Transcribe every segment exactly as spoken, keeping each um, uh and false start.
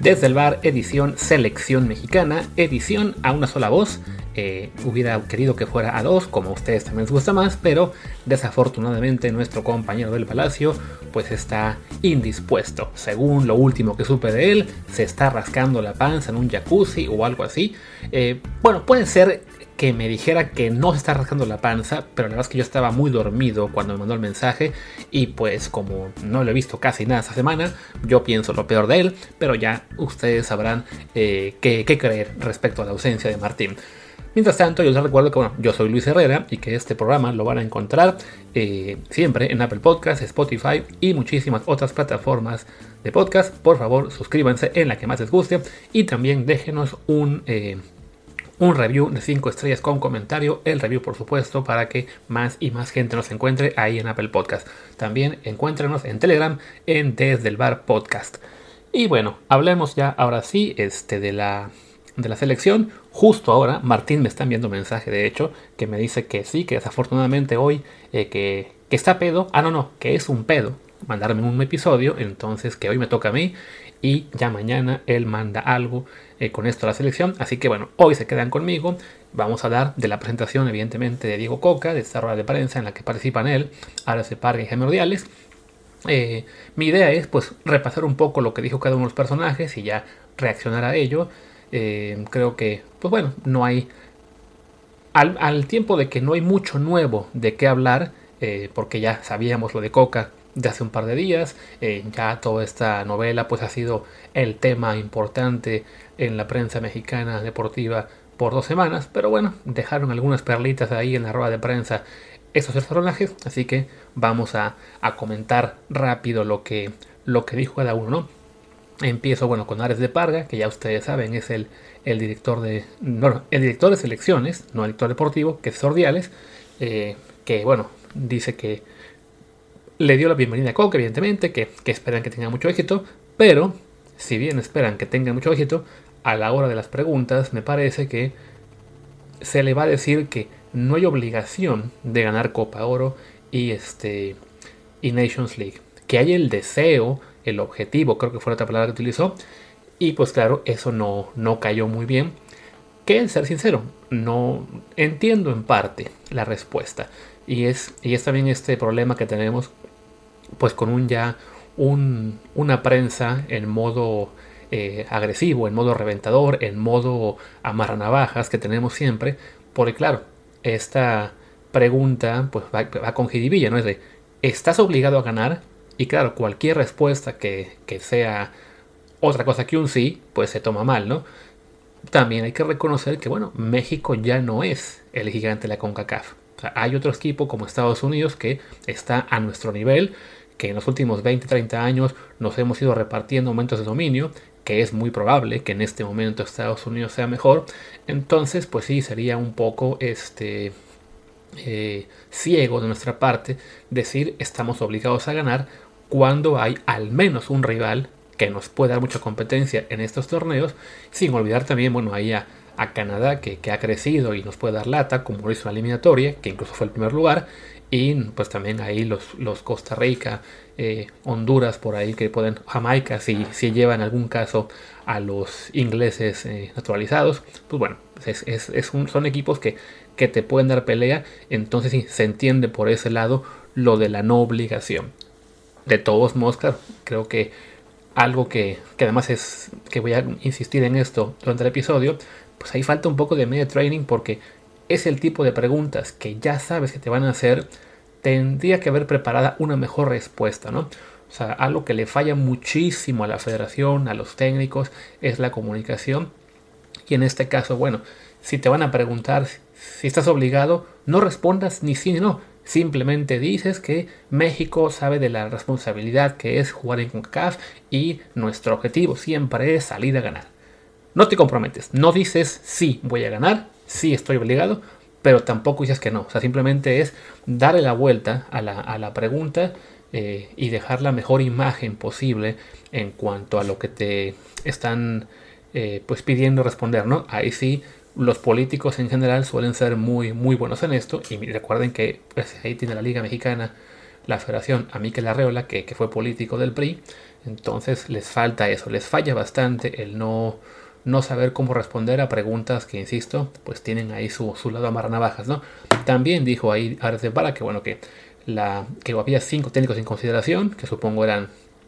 Desde el Bar, edición Selección Mexicana, edición a una sola voz. Eh, hubiera querido que fuera a dos, como a ustedes también les gusta más, pero desafortunadamente nuestro compañero del Palacio pues está indispuesto. Según lo último que supe de él, se está rascando la panza en un jacuzzi o algo así. Eh, bueno, puede ser que me dijera que no se está rascando la panza, pero la verdad es que yo estaba muy dormido cuando me mandó el mensaje y pues como no lo he visto casi nada esta semana, yo pienso lo peor de él, pero ya ustedes sabrán eh, qué, qué creer respecto a la ausencia de Martín. Mientras tanto, yo les recuerdo que bueno, yo soy Luis Herrera y que este programa lo van a encontrar eh, siempre en Apple Podcasts, Spotify y muchísimas otras plataformas de podcast. Por favor, suscríbanse en la que más les guste y también déjenos un... Eh, Un review de cinco estrellas con comentario, el review por supuesto, para que más y más gente nos encuentre ahí en Apple Podcast. También encuéntrenos en Telegram en Desde el Bar Podcast. Y bueno, hablemos ya ahora sí este, de, la, de la selección. Justo ahora Martín me está enviando un mensaje, de hecho, que me dice que sí, que desafortunadamente hoy eh, que, que está pedo. Ah, no, no, que es un pedo mandarme un episodio, entonces que hoy me toca a mí. Y ya mañana él manda algo eh, con esto a la selección. Así que bueno, hoy se quedan conmigo. Vamos a dar de la presentación evidentemente de Diego Coca, de esta rueda de prensa en la que participan él, Ares Parga y Jaime Ordiales. Eh, mi idea es pues repasar un poco lo que dijo cada uno de los personajes y ya reaccionar a ello. Eh, creo que pues bueno, no hay... Al, al tiempo de que no hay mucho nuevo de qué hablar, eh, porque ya sabíamos lo de Coca de hace un par de días, eh, ya toda esta novela pues ha sido el tema importante en la prensa mexicana deportiva por dos semanas, pero bueno, dejaron algunas perlitas ahí en la rueda de prensa esos personajes, así que vamos a, a comentar rápido lo que, lo que dijo cada uno, ¿no? Empiezo bueno con Ares de Parga, que ya ustedes saben es el, el director de bueno, el director de selecciones, no el director deportivo, que es Ordiales, eh, que bueno, dice que le dio la bienvenida a Coca, evidentemente, que, que esperan que tenga mucho éxito, pero si bien esperan que tenga mucho éxito, a la hora de las preguntas me parece que se le va a decir que no hay obligación de ganar Copa Oro y, este, y Nations League, que hay el deseo, el objetivo, creo que fue la otra palabra que utilizó, y pues claro, eso no, no cayó muy bien. Que, ser sincero, no entiendo en parte la respuesta, y es, y es también este problema que tenemos pues con un ya un, una prensa en modo eh, agresivo, en modo reventador, en modo amarranavajas que tenemos siempre, porque claro, esta pregunta pues va, va con jiribilla, ¿no? Es de, ¿estás obligado a ganar? Y claro, cualquier respuesta que, que sea otra cosa que un sí, pues se toma mal, ¿no? También hay que reconocer que, bueno, México ya no es el gigante de la CONCACAF. O sea, hay otro equipo como Estados Unidos que está a nuestro nivel, que en los últimos veinte, treinta años nos hemos ido repartiendo aumentos de dominio, que es muy probable que en este momento Estados Unidos sea mejor. Entonces, pues sí, sería un poco este, eh, ciego de nuestra parte decir estamos obligados a ganar cuando hay al menos un rival que nos puede dar mucha competencia en estos torneos, sin olvidar también, bueno, ahí a, a Canadá, que, que ha crecido y nos puede dar lata, como lo hizo en la eliminatoria, que incluso fue el primer lugar, y pues también ahí los, los Costa Rica, eh, Honduras por ahí que pueden, Jamaica si, si llevan en algún caso a los ingleses eh, naturalizados, pues bueno, es, es, es un, son equipos que, que te pueden dar pelea, entonces sí, se entiende por ese lado lo de la no obligación. De todos modos, claro, creo que algo que, que además es que voy a insistir en esto durante el episodio, pues ahí falta un poco de media training porque es el tipo de preguntas que ya sabes que te van a hacer, tendría que haber preparada una mejor respuesta, ¿no? O sea, algo que le falla muchísimo a la federación, a los técnicos, es la comunicación. Y en este caso, bueno, si te van a preguntar si estás obligado, no respondas ni sí ni no. Simplemente dices que México sabe de la responsabilidad que es jugar en CONCACAF y nuestro objetivo siempre es salir a ganar. No te comprometes, no dices sí voy a ganar, sí estoy obligado, pero tampoco dices que no. O sea, simplemente es darle la vuelta a la, a la pregunta eh, y dejar la mejor imagen posible en cuanto a lo que te están eh, pues pidiendo responder, ¿no? Ahí sí, los políticos en general suelen ser muy, muy buenos en esto. Y recuerden que pues, ahí tiene la Liga Mexicana la federación a Mikel Arreola, que, que fue político del P R I. Entonces les falta eso, les falla bastante el no, no saber cómo responder a preguntas que, insisto, pues tienen ahí su, su lado amarranavajas, ¿no? También dijo ahí Ares de Para que, bueno, que, la, que había cinco técnicos en consideración, que supongo eran,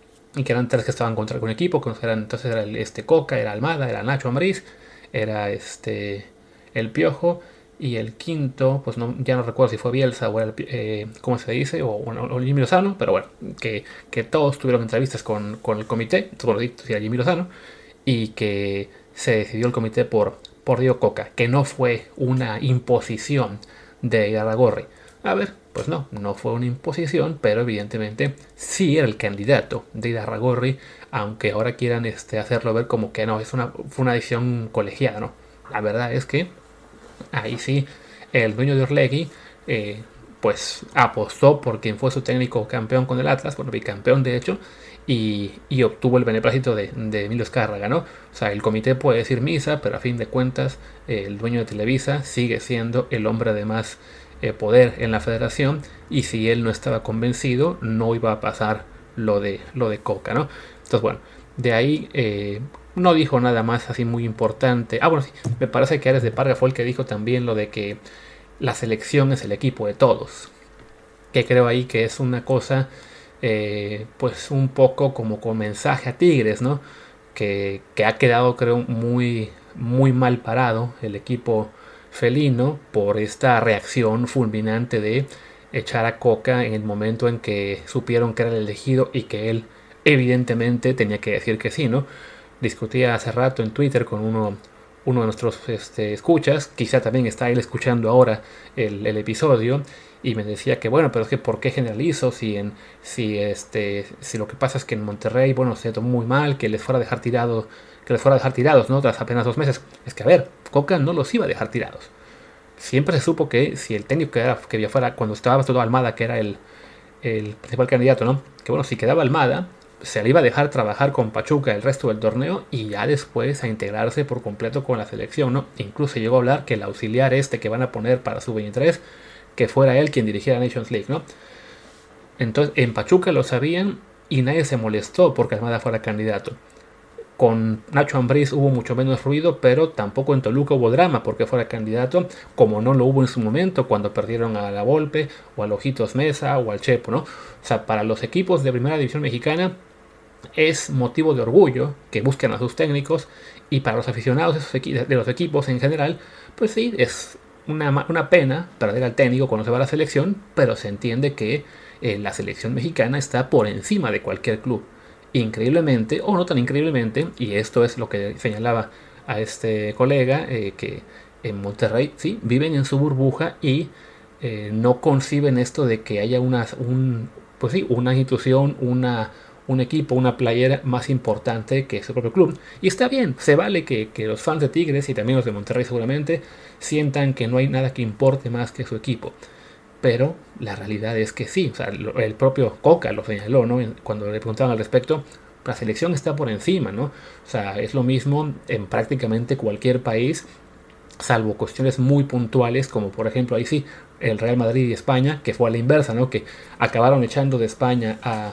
y que eran tres que estaban contra algún equipo, que eran, entonces era el, este Coca, era Almada, era Nacho Ambriz, era este el Piojo, y el quinto, pues no, ya no recuerdo si fue Bielsa o era el, eh, ¿cómo se dice? O, bueno, o Jimmy Lozano, pero bueno, que, que todos tuvieron entrevistas con, con el comité, por si era Jimmy Lozano, y que se decidió el comité por, por Diego Coca, que no fue una imposición de Irarrágorri. A ver, pues no, no fue una imposición, pero evidentemente sí era el candidato de Irarrágorri, aunque ahora quieran este, hacerlo ver como que no, es una, fue una decisión colegiada, ¿no? La verdad es que ahí sí, el dueño de Orlegui, eh, pues apostó por quien fue su técnico campeón con el Atlas, bueno, bicampeón de hecho, y, y obtuvo el beneplácito de, de Emilio Azcárraga, ¿no? O sea, el comité puede decir misa, pero a fin de cuentas, eh, el dueño de Televisa sigue siendo el hombre de más eh, poder en la federación, y si él no estaba convencido, no iba a pasar lo de, lo de Coca, ¿no? Entonces, bueno, de ahí... Eh, no dijo nada más así muy importante. Ah, bueno, sí, me parece que Ares de Parga fue el que dijo también lo de que la selección es el equipo de todos. Que creo ahí que es una cosa, eh, pues un poco como con mensaje a Tigres, ¿no? Que, que ha quedado, creo, muy, muy mal parado el equipo felino por esta reacción fulminante de echar a Coca en el momento en que supieron que era el elegido y que él evidentemente tenía que decir que sí, ¿no? Discutía hace rato en Twitter con uno, uno de nuestros este, escuchas, quizá también está él escuchando ahora el, el episodio, y me decía que bueno, pero es que ¿por qué generalizo? Si, en, si, este, si lo que pasa es que en Monterrey, bueno, se tomó muy mal, que les fuera a dejar tirado, que les fuera a dejar tirados, ¿no? Tras apenas dos meses. Es que a ver, Coca no los iba a dejar tirados. Siempre se supo que si el técnico que, era, que ya fuera, cuando estaba todo Almada, que era el, el principal candidato, ¿no? Que bueno, si quedaba Almada, se le iba a dejar trabajar con Pachuca el resto del torneo y ya después a integrarse por completo con la selección, ¿no? Incluso llegó a hablar que el auxiliar este que van a poner para su veintitrés, que fuera él quien dirigiera la Nations League, ¿no? Entonces en Pachuca lo sabían y nadie se molestó porque Almada fuera candidato. Con Nacho Ambriz hubo mucho menos ruido, pero tampoco en Toluca hubo drama porque fuera candidato, como no lo hubo en su momento cuando perdieron a La Volpe o al Ojitos Mesa o al Chepo, ¿no? O sea, para los equipos de primera división mexicana es motivo de orgullo que busquen a sus técnicos, y para los aficionados de, esos equi- de los equipos en general, pues sí, es una, una pena perder al técnico cuando se va a la selección, pero se entiende que eh, la selección mexicana está por encima de cualquier club. Increíblemente, o no tan increíblemente, y esto es lo que señalaba a este colega, eh, que en Monterrey sí viven en su burbuja y eh, no conciben esto de que haya una, un, pues sí, una institución, una un equipo, una playera más importante que su propio club. Y está bien, se vale que, que los fans de Tigres y también los de Monterrey seguramente sientan que no hay nada que importe más que su equipo. Pero la realidad es que sí, o sea, el propio Coca lo señaló, ¿no? Cuando le preguntaban al respecto, la selección está por encima, ¿no? O sea, es lo mismo en prácticamente cualquier país, salvo cuestiones muy puntuales, como por ejemplo ahí sí, el Real Madrid y España, que fue a la inversa, ¿no? Que acabaron echando de España a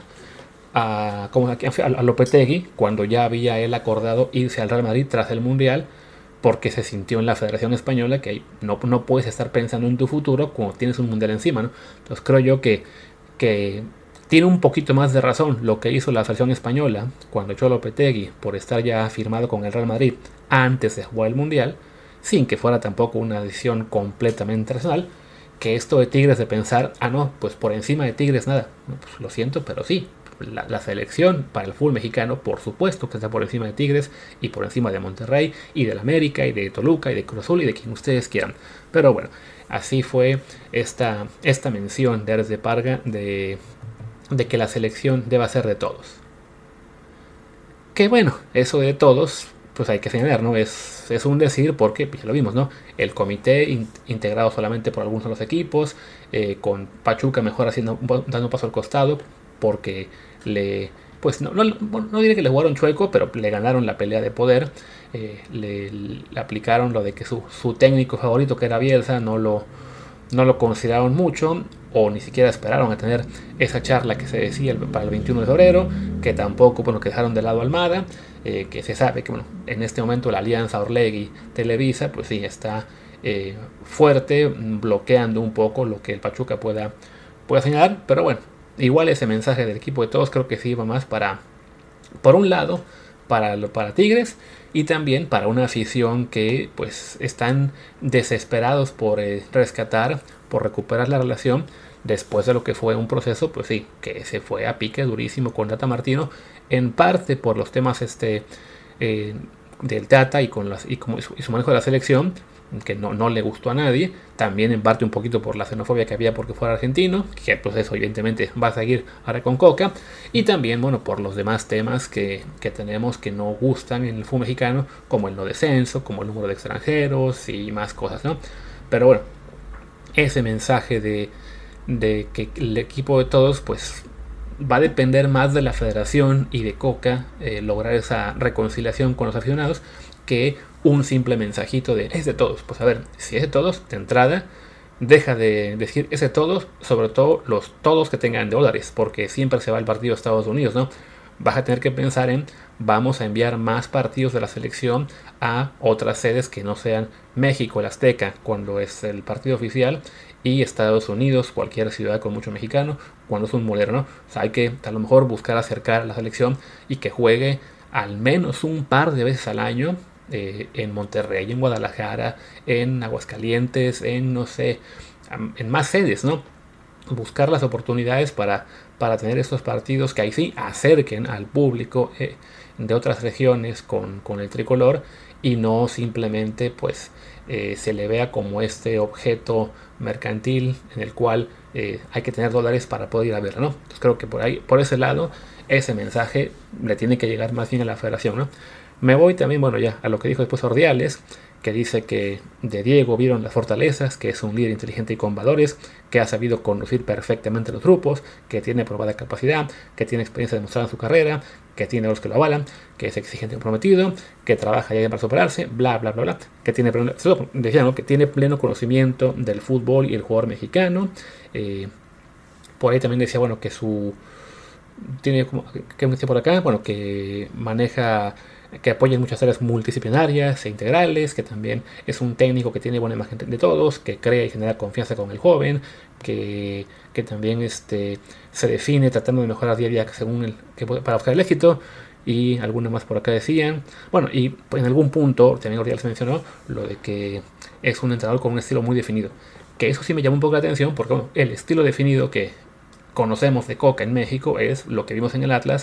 A, como a, a Lopetegui cuando ya había él acordado irse al Real Madrid tras el Mundial, porque se sintió en la Federación Española que no, no puedes estar pensando en tu futuro cuando tienes un Mundial encima, ¿no? Entonces creo yo que, que tiene un poquito más de razón lo que hizo la Federación Española cuando echó a Lopetegui por estar ya firmado con el Real Madrid antes de jugar el Mundial, sin que fuera tampoco una decisión completamente racional, que esto de Tigres de pensar, ah no, pues por encima de Tigres nada, no, pues lo siento, pero sí. La, la selección para el fútbol mexicano, por supuesto que está por encima de Tigres y por encima de Monterrey y del América y de Toluca y de Cruz Azul y de quien ustedes quieran. Pero bueno, así fue esta, esta mención de Ares de Parga de, de que la selección deba ser de todos. Que bueno, eso de todos, pues hay que señalar, ¿no? Es, es un decir porque, pues ya lo vimos, ¿no? El comité in, integrado solamente por algunos de los equipos, eh, con Pachuca mejor haciendo, dando un paso al costado, porque le, pues no, no, no diré que le jugaron chueco, pero le ganaron la pelea de poder, eh, le, le aplicaron lo de que su, su técnico favorito, que era Bielsa, no lo, no lo consideraron mucho o ni siquiera esperaron a tener esa charla que se decía para el veintiuno de febrero, que tampoco, bueno, que dejaron de lado a Almada, eh, que se sabe que, bueno, en este momento la alianza Orlegui-Televisa, pues sí, está eh, fuerte, bloqueando un poco lo que el Pachuca pueda, pueda señalar, pero bueno, igual ese mensaje del equipo de todos creo que sí iba más para, por un lado, para, para Tigres, y también para una afición que pues están desesperados por eh, rescatar, por recuperar la relación después de lo que fue un proceso, pues sí, que se fue a pique durísimo con Tata Martino, en parte por los temas este eh, del Tata y, con las, y, como, y, su, y su manejo de la selección, que no, no le gustó a nadie, también en parte un poquito por la xenofobia que había porque fuera argentino, que pues eso evidentemente va a seguir ahora con Coca, y también, bueno, por los demás temas que, que tenemos que no gustan en el fútbol mexicano, como el no descenso, como el número de extranjeros y más cosas, ¿no? Pero bueno, ese mensaje de, de que el equipo de todos, pues va a depender más de la federación y de Coca eh, lograr esa reconciliación con los aficionados que un simple mensajito de es de todos. Pues a ver, si es de todos, de entrada, deja de decir es de todos, sobre todo los todos que tengan dólares, porque siempre se va el partido a Estados Unidos, ¿no? Vas a tener que pensar en vamos a enviar más partidos de la selección a otras sedes que no sean México, el Azteca, cuando es el partido oficial, y Estados Unidos, cualquier ciudad con mucho mexicano, cuando es un molero, ¿no? O sea, hay que a lo mejor buscar acercar a la selección y que juegue al menos un par de veces al año eh, en Monterrey, en Guadalajara, en Aguascalientes, en no sé, en más sedes, ¿no? Buscar las oportunidades para, para tener estos partidos que ahí sí acerquen al público eh, de otras regiones con, con el tricolor y no simplemente pues eh, se le vea como este objeto mercantil en el cual eh, hay que tener dólares para poder ir a verlo, ¿no? Entonces creo que por ahí, por ese lado, ese mensaje le tiene que llegar más bien a la federación, ¿no? Me voy también, bueno, ya a lo que dijo después Ordiales, que dice que de Diego vieron las fortalezas, que es un líder inteligente y con valores, que ha sabido conducir perfectamente los grupos, que tiene probada capacidad, que tiene experiencia demostrada en su carrera, que tiene los que lo avalan, que es exigente y comprometido, que trabaja ya para superarse, bla, bla, bla, bla, que tiene pleno, decía, ¿no? que tiene pleno conocimiento del fútbol y el jugador mexicano. Eh, por ahí también decía, bueno, que su... tiene como, ¿qué me decía por acá? Bueno, que maneja... que apoya en muchas áreas multidisciplinarias e integrales, que también es un técnico que tiene buena imagen de todos, que crea y genera confianza con el joven, que, que también este, se define tratando de mejorar día a día según el, que, para buscar el éxito, y algunas más por acá decían. Bueno, y en algún punto también Ordiales mencionó lo de que es un entrenador con un estilo muy definido, que eso sí me llamó un poco la atención, porque bueno, el estilo definido que conocemos de Coca en México es lo que vimos en el Atlas,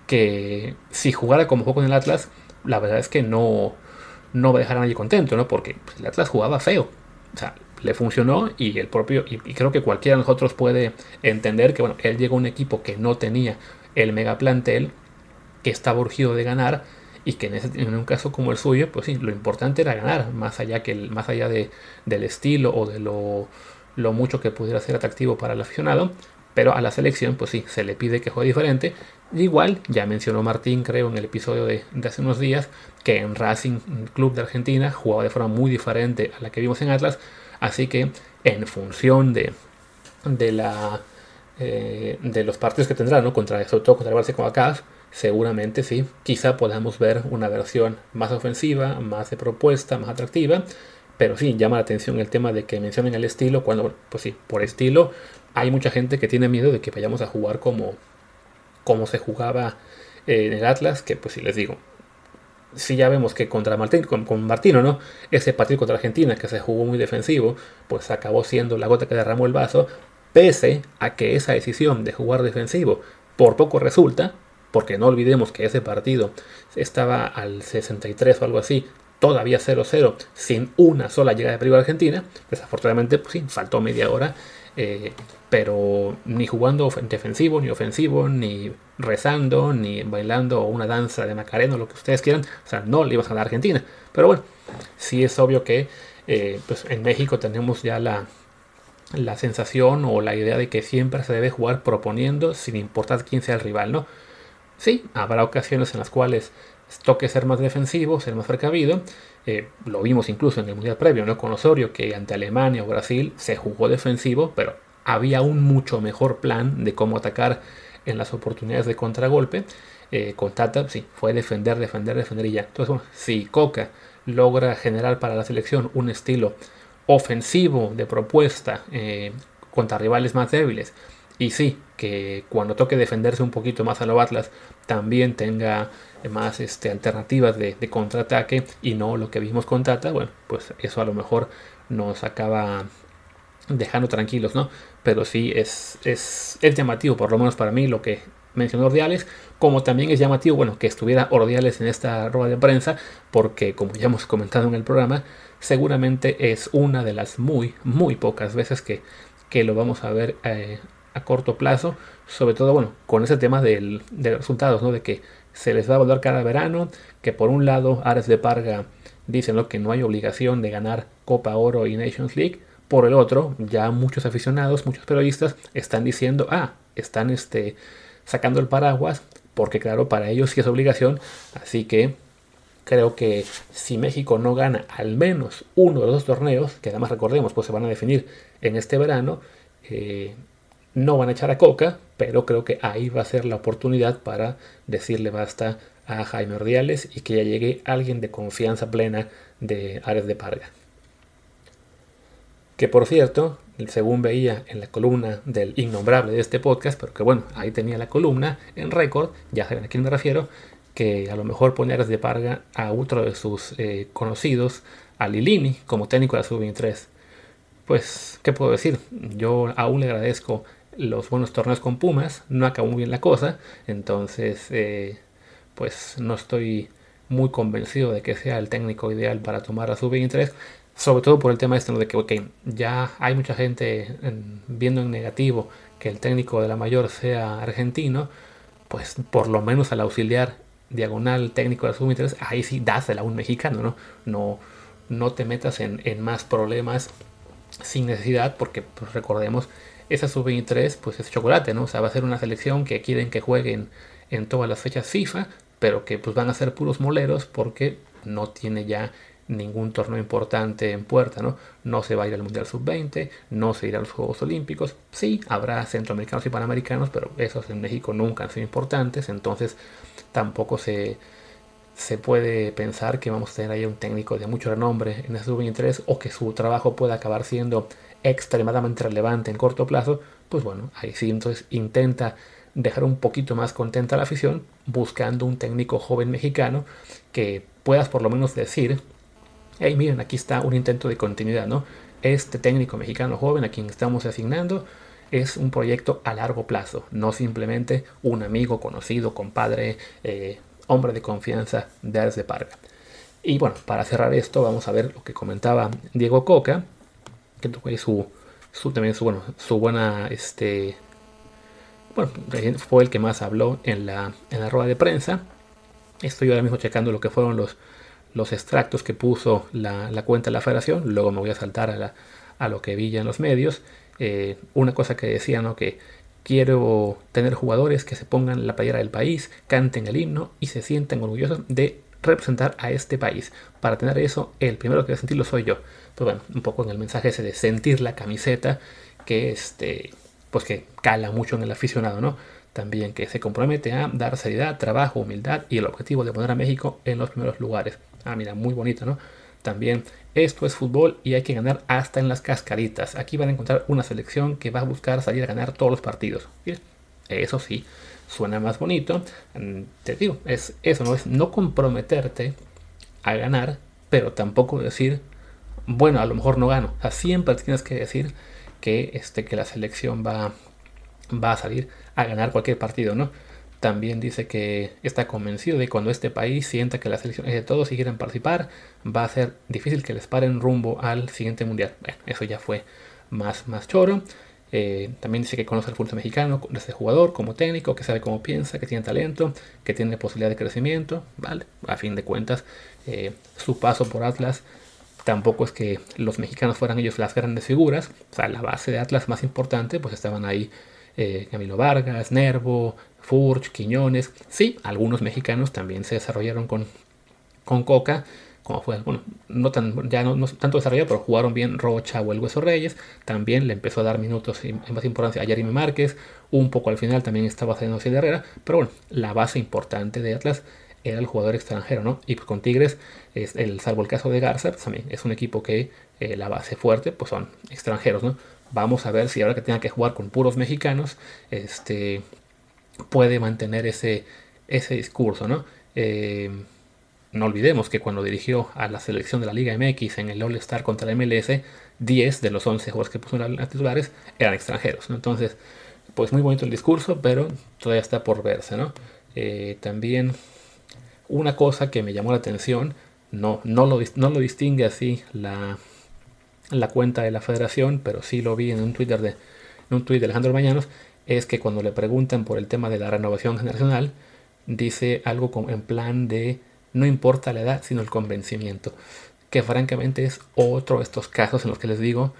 que si jugara como jugó en el Atlas, la verdad es que no, no va a dejar a nadie contento, ¿no? Porque pues, el Atlas jugaba feo. O sea, le funcionó y el propio, y, y creo que cualquiera de nosotros puede entender que, bueno, él llegó a un equipo que no tenía el mega plantel, que estaba urgido de ganar, y que en, ese, en un caso como el suyo, pues sí, lo importante era ganar, más allá, que el, más allá de, del estilo o de lo, lo mucho que pudiera ser atractivo para el aficionado. Pero a la selección, pues sí, se le pide que juegue diferente. Igual, ya mencionó Martín, creo, en el episodio de, de hace unos días, que en Racing Club de Argentina jugaba de forma muy diferente a la que vimos en Atlas. Así que, en función de, de, la, eh, de los partidos que tendrá, ¿no? Contra, sobre todo contra el Barça con acá, seguramente sí, quizá podamos ver una versión más ofensiva, más de propuesta, más atractiva. Pero sí, llama la atención el tema de que mencionen el estilo, cuando, pues sí, por estilo hay mucha gente que tiene miedo de que vayamos a jugar como, como se jugaba eh, en el Atlas, que pues sí les digo, si ya vemos que contra Martín, con, con Martino, ¿no? Ese partido contra Argentina, que se jugó muy defensivo, pues acabó siendo la gota que derramó el vaso, pese a que esa decisión de jugar defensivo por poco resulta, porque no olvidemos que ese partido estaba al sesenta y tres o algo así, todavía cero cero, sin una sola llegada de peligro a Argentina. Desafortunadamente, pues sí, faltó media hora, eh, pero ni jugando defensivo, ni ofensivo, ni rezando, ni bailando una danza de Macarena, lo que ustedes quieran, o sea, no le ibas a ganar a Argentina. Pero bueno, sí es obvio que eh, pues en México tenemos ya la, la sensación o la idea de que siempre se debe jugar proponiendo sin importar quién sea el rival, ¿no? Sí, habrá ocasiones en las cuales toque ser más defensivo, ser más precavido. Eh, lo vimos incluso en el Mundial previo, ¿no? Con Osorio, que ante Alemania o Brasil se jugó defensivo, pero había un mucho mejor plan de cómo atacar en las oportunidades de contragolpe. Eh, con Tata, sí, fue defender, defender, defender y ya. Entonces, bueno, si Coca logra generar para la selección un estilo ofensivo de propuesta eh, contra rivales más débiles, y sí, que cuando toque defenderse un poquito más a lo Atlas, también tenga más este, alternativas de, de contraataque y no lo que vimos con Tata, bueno, pues eso a lo mejor nos acaba dejando tranquilos, ¿no? Pero sí es, es, es llamativo, por lo menos para mí, lo que mencionó Ordiales, como también es llamativo, bueno, que estuviera Ordiales en esta rueda de prensa, porque como ya hemos comentado en el programa, seguramente es una de las muy, muy pocas veces que, que lo vamos a ver eh, a corto plazo, sobre todo, bueno, con ese tema del, de los resultados, ¿no? De que se les va a volver cada verano, que por un lado Ares de Parga dicen, ¿no?, que no hay obligación de ganar Copa Oro y Nations League. Por el otro, ya muchos aficionados, muchos periodistas están diciendo, ah, están este, sacando el paraguas, porque claro, para ellos sí es obligación. Así que creo que si México no gana al menos uno de los dos torneos, que además recordemos, pues se van a definir en este verano, eh, no van a echar a Coca, pero creo que ahí va a ser la oportunidad para decirle basta a Jaime Ordiales y que ya llegue alguien de confianza plena de Ares de Parga. Que por cierto, según veía en la columna del innombrable de este podcast, pero que bueno, ahí tenía la columna en récord, ya saben a quién me refiero, que a lo mejor pone Ares de Parga a otro de sus eh, conocidos, a Lilini, como técnico de la sub veintitrés. Pues, ¿qué puedo decir? Yo aún le agradezco los buenos torneos con Pumas, no acabó muy bien la cosa, entonces eh, pues no estoy muy convencido de que sea el técnico ideal para tomar la sub veintitrés, sobre todo por el tema este, ¿no?, de que okay, ya hay mucha gente en, viendo en negativo que el técnico de la mayor sea argentino, pues por lo menos al auxiliar diagonal técnico de la sub veintitrés, ahí sí dásela a un mexicano, ¿no? No, no te metas en, en más problemas sin necesidad, porque pues, recordemos, esa sub veintitrés pues es chocolate, ¿no? O sea, va a ser una selección que quieren que jueguen en todas las fechas FIFA, pero que pues van a ser puros moleros porque no tiene ya ningún torneo importante en puerta, ¿no? No se va a ir al Mundial sub veinte, no se irá a los Juegos Olímpicos. Sí, habrá centroamericanos y panamericanos, pero esos en México nunca han sido importantes, entonces tampoco se, se puede pensar que vamos a tener ahí un técnico de mucho renombre en esa sub veintitrés o que su trabajo pueda acabar siendo extremadamente relevante en corto plazo. Pues bueno, ahí sí, entonces intenta dejar un poquito más contenta a la afición buscando un técnico joven mexicano que puedas por lo menos decir, hey, miren, aquí está un intento de continuidad, ¿no? Este técnico mexicano joven a quien estamos asignando es un proyecto a largo plazo, no simplemente un amigo, conocido, compadre, eh, hombre de confianza de Ares de Parga. Y bueno, para cerrar esto vamos a ver lo que comentaba Diego Coca, que fue su, su, también su, bueno, su buena, este, bueno, fue el que más habló en la, en la rueda de prensa. Estoy ahora mismo checando lo que fueron los, los extractos que puso la, la cuenta de la federación, luego me voy a saltar a, la, a lo que vi ya en los medios. Eh, una cosa que decía, ¿no?, que quiero tener jugadores que se pongan la playera del país, canten el himno y se sientan orgullosos de representar a este país. Para tener eso, el primero que va a sentirlo soy yo. Pues bueno, un poco en el mensaje ese de sentir la camiseta, que este, pues que cala mucho en el aficionado, ¿no? También que se compromete a dar seriedad, trabajo, humildad y el objetivo de poner a México en los primeros lugares. Ah, mira, muy bonito, ¿no? También, esto es fútbol y hay que ganar hasta en las cascaritas. Aquí van a encontrar una selección que va a buscar salir a ganar todos los partidos. ¿Sí? Eso sí, suena más bonito. Te digo, es eso, no es no comprometerte a ganar, pero tampoco decir, bueno, a lo mejor no gano. O sea, siempre tienes que decir que, este, que la selección va, va a salir a ganar cualquier partido, ¿no? También dice que está convencido de que cuando este país sienta que las selecciones de todos si quieren participar, va a ser difícil que les paren rumbo al siguiente mundial. Bueno, eso ya fue más, más choro. Eh, también dice que conoce al fútbol mexicano desde jugador, como técnico, que sabe cómo piensa, que tiene talento, que tiene posibilidad de crecimiento. Vale, a fin de cuentas, eh, su paso por Atlas tampoco es que los mexicanos fueran ellos las grandes figuras. O sea, la base de Atlas más importante, pues estaban ahí eh, Camilo Vargas, Nervo, Furch, Quiñones. Sí, algunos mexicanos también se desarrollaron con, con Coca, como fue, bueno, no tan, ya no, no tanto desarrollado, pero jugaron bien Rocha o el Hueso Reyes. También le empezó a dar minutos en más importancia a Jeremy Márquez. Un poco al final también estaba haciendo de Herrera. Pero bueno, la base importante de Atlas era el jugador extranjero, ¿no? Y pues con Tigres, es el, salvo el caso de Garza, pues también es un equipo que eh, la base fuerte pues son extranjeros, ¿no? Vamos a ver si ahora que tenga que jugar con puros mexicanos, este, puede mantener ese, ese discurso, ¿no? Eh, no olvidemos que cuando dirigió a la selección de la Liga M X en el All-Star contra la M L S, diez de los once jugadores que puso en las titulares eran extranjeros, ¿no? Entonces, pues muy bonito el discurso, pero todavía está por verse, ¿no? Eh, también una cosa que me llamó la atención, no, no, lo, no lo distingue así la, la cuenta de la federación, pero sí lo vi en un Twitter de, en un tweet de Alejandro Mañanos, es que cuando le preguntan por el tema de la renovación generacional, dice algo como en plan de no importa la edad, sino el convencimiento, que francamente es otro de estos casos en los que les digo,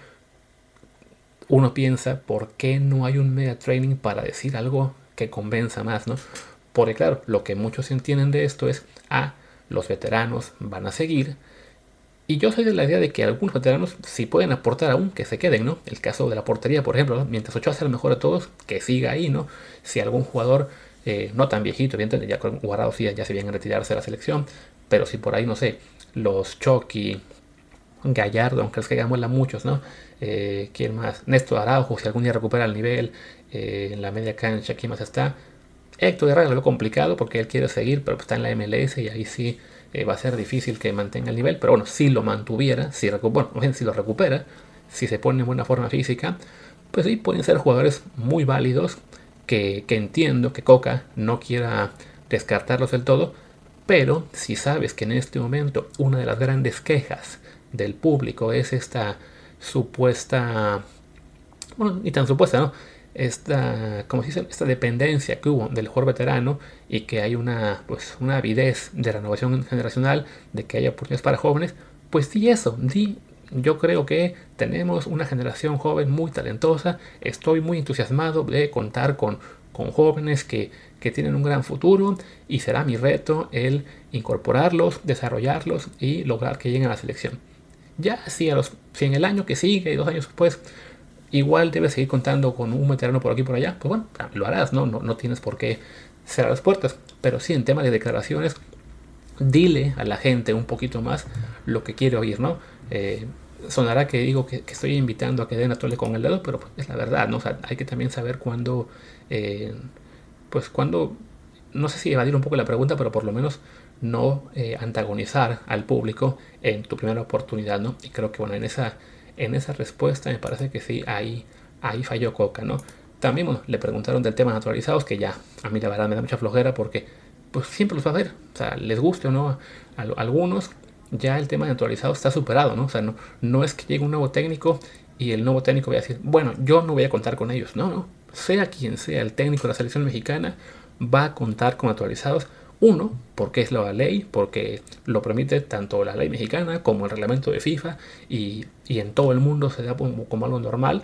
uno piensa, ¿por qué no hay un media training para decir algo que convenza más, ¿no? Porque claro, lo que muchos entienden de esto es, ah, los veteranos van a seguir, y yo soy de la idea de que algunos veteranos sí pueden aportar aún, que se queden, ¿no? El caso de la portería, por ejemplo, ¿no? Mientras Ochoa sea el mejor de todos, que siga ahí, ¿no? Si algún jugador eh, no tan viejito, evidentemente, ya Guardado sí, ya se vienen a retirarse de la selección, pero si por ahí, no sé, los Chucky, Gallardo, aunque les caigan muela muchos, ¿no? Eh, ¿Quién más? Néstor Araujo, si algún día recupera el nivel, eh, en la media cancha, ¿quién más está? Héctor Herrera lo veo complicado porque él quiere seguir, pero está en la M L S y ahí sí eh, va a ser difícil que mantenga el nivel. Pero bueno, si lo mantuviera, si, bueno, si lo recupera, si se pone en buena forma física, pues sí, pueden ser jugadores muy válidos que, que entiendo que Coca no quiera descartarlos del todo, pero si sabes que en este momento una de las grandes quejas del público es esta supuesta, bueno, ni tan supuesta, ¿no? Esta, como se dice, esta dependencia que hubo del jugador veterano y que hay una, pues, una avidez de renovación generacional, de que haya oportunidades para jóvenes, pues di eso, di, yo creo que tenemos una generación joven muy talentosa, estoy muy entusiasmado de contar con, con jóvenes que, que tienen un gran futuro y será mi reto el incorporarlos, desarrollarlos y lograr que lleguen a la selección. Ya si, a los, si en el año que sigue y dos años después igual debes seguir contando con un veterano por aquí y por allá, pues bueno, lo harás, ¿no? No, no tienes por qué cerrar las puertas. Pero sí, en tema de declaraciones, dile a la gente un poquito más lo que quiere oír, ¿no? Eh, sonará que digo que, que estoy invitando a que den a tole con el dedo, pero pues es la verdad, ¿no? O sea, hay que también saber cuándo, eh, pues cuándo, no sé si evadir un poco la pregunta, pero por lo menos no eh, antagonizar al público en tu primera oportunidad, ¿no? Y creo que, bueno, en esa... En esa respuesta me parece que sí, ahí, ahí falló Coca, ¿no? También, bueno, le preguntaron del tema naturalizados, que ya a mí la verdad me da mucha flojera porque pues siempre los va a ver, o sea, les guste o no a, a, a algunos, ya el tema de naturalizados está superado, ¿no? O sea, no, no es que llegue un nuevo técnico y el nuevo técnico vaya a decir, bueno, yo no voy a contar con ellos, no, no, sea quien sea el técnico de la selección mexicana, va a contar con naturalizados. Uno, porque es la ley, porque lo permite tanto la ley mexicana como el reglamento de FIFA y, y en todo el mundo se da como, como algo normal.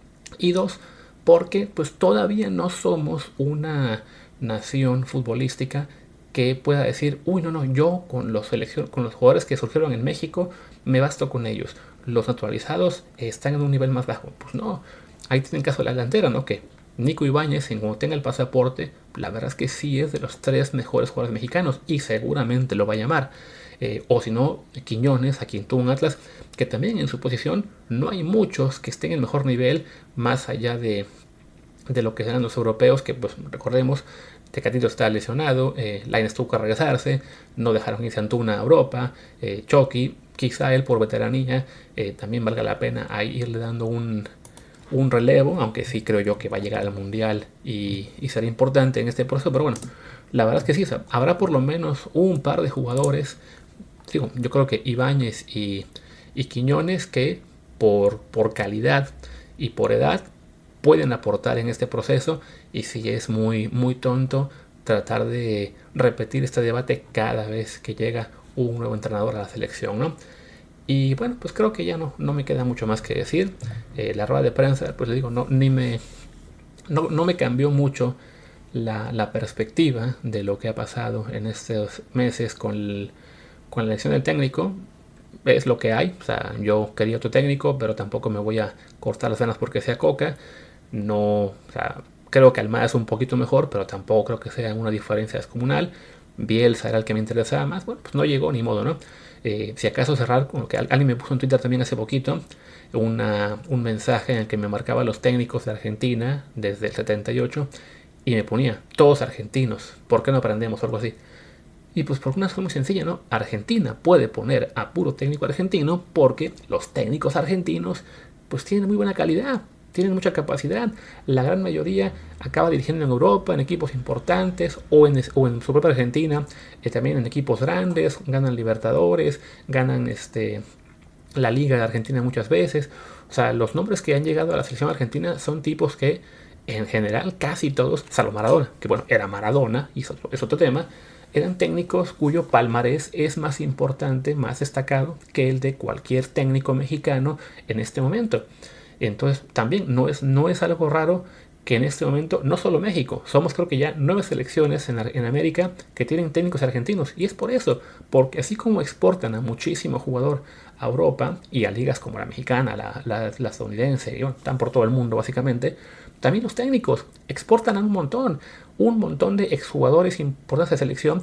Y dos, porque pues todavía no somos una nación futbolística que pueda decir, uy, no, no, yo con los, seleccion con los jugadores que surgieron en México me basto con ellos. Los naturalizados están en un nivel más bajo. Pues no, ahí tienen caso de la delantera, ¿no? Que Nico Ibáñez, en cuanto tenga el pasaporte, la verdad es que sí es de los tres mejores jugadores mexicanos y seguramente lo va a llamar. Eh, o si no, Quiñones, a quien tuvo un Atlas, que también en su posición no hay muchos que estén en el mejor nivel, más allá de, de lo que serán los europeos, que pues recordemos, Tecatito está lesionado, eh, Lainez tuvo que regresarse, no dejaron irse Antuna a Europa, eh, Chucky, quizá él por veteranía, eh, también valga la pena ahí irle dando un... un relevo, aunque sí creo yo que va a llegar al mundial y, y será importante en este proceso, pero bueno, la verdad es que sí, o sea, habrá por lo menos un par de jugadores, digo, yo creo que Ibáñez y, y Quiñones que por, por calidad y por edad pueden aportar en este proceso y si es muy, muy tonto tratar de repetir este debate cada vez que llega un nuevo entrenador a la selección, ¿no? Y bueno, pues creo que ya no, no me queda mucho más que decir. Eh, la rueda de prensa, pues le digo, no, ni me no, no me cambió mucho la, la perspectiva de lo que ha pasado en estos meses con, el, con la elección del técnico. Es lo que hay. O sea, yo quería otro técnico, pero tampoco me voy a cortar las venas porque sea Coca. No, o sea, creo que Almada es un poquito mejor, pero tampoco creo que sea una diferencia descomunal. Bielsa era el que me interesaba más. Bueno, pues no llegó, ni modo, ¿no? Eh, si acaso cerrar, como que alguien me puso en Twitter también hace poquito una, un mensaje en el que me marcaba los técnicos de Argentina desde el setenta y ocho y me ponía, todos argentinos, ¿por qué no aprendemos? O algo así. Y pues por una razón muy sencilla, ¿no? Argentina puede poner a puro técnico argentino porque los técnicos argentinos pues tienen muy buena calidad, tienen mucha capacidad. La gran mayoría acaba dirigiendo en Europa, en equipos importantes o en, o en su propia Argentina, eh, también en equipos grandes, ganan Libertadores, ganan este, la Liga de Argentina muchas veces. O sea, los nombres que han llegado a la selección argentina son tipos que en general casi todos, salvo Maradona, que bueno, era Maradona y es otro, es otro tema, eran técnicos cuyo palmarés es más importante, más destacado que el de cualquier técnico mexicano en este momento. Entonces también no es, no es algo raro que en este momento, no solo México, somos creo que ya nueve selecciones en, en América que tienen técnicos argentinos. Y es por eso, porque así como exportan a muchísimo jugador a Europa y a ligas como la mexicana, la, la, la estadounidense, y bueno, están por todo el mundo básicamente, también los técnicos exportan a un montón, un montón de exjugadores importantes de selección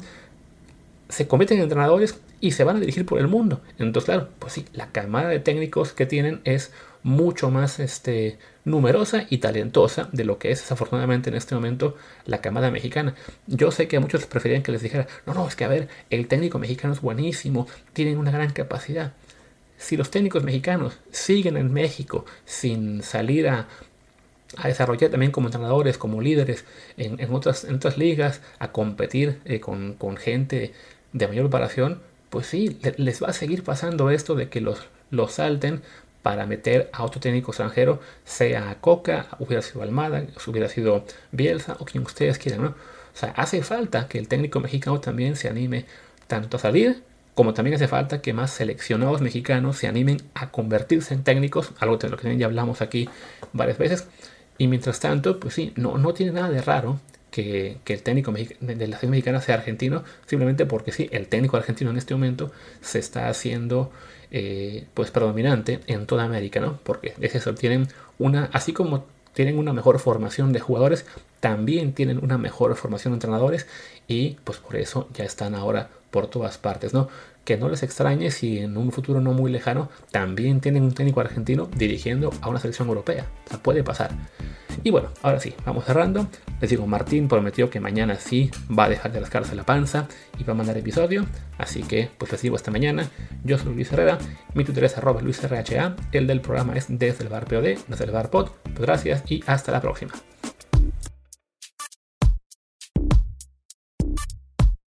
se convierten en entrenadores y se van a dirigir por el mundo. Entonces, claro, pues sí, la camada de técnicos que tienen es mucho más este, numerosa y talentosa de lo que es desafortunadamente en este momento la camada mexicana. Yo sé que a muchos preferían que les dijera, no, no, es que a ver, el técnico mexicano es buenísimo, tienen una gran capacidad. Si los técnicos mexicanos siguen en México sin salir a, a desarrollar también como entrenadores, como líderes en, en, otras, en otras ligas, a competir eh, con, con gente de mayor preparación, pues sí, le, les va a seguir pasando esto de que los, los salten para meter a otro técnico extranjero, sea a Coca, hubiera sido Almada, hubiera sido Bielsa o quien ustedes quieran, ¿no? O sea, hace falta que el técnico mexicano también se anime tanto a salir, como también hace falta que más seleccionados mexicanos se animen a convertirse en técnicos, algo de lo que también ya hablamos aquí varias veces. Y mientras tanto, pues sí, no, no tiene nada de raro que, que el técnico de la selección mexicana sea argentino, simplemente porque sí, el técnico argentino en este momento se está haciendo eh, pues predominante en toda América, ¿no? Porque es eso, tienen una, así como tienen una mejor formación de jugadores, también tienen una mejor formación de entrenadores y pues por eso ya están ahora por todas partes, ¿no? Que no les extrañe si en un futuro no muy lejano también tienen un técnico argentino dirigiendo a una selección europea. O sea, puede pasar. Y bueno, ahora sí, vamos cerrando. Les digo, Martín prometió que mañana sí va a dejar de rascarse la panza y va a mandar episodio. Así que, pues les digo hasta mañana. Yo soy Luis Herrera, mi Twitter es arroba luisrha, el del programa es desde el bar pod, desde el bar pod. Pues gracias y hasta la próxima.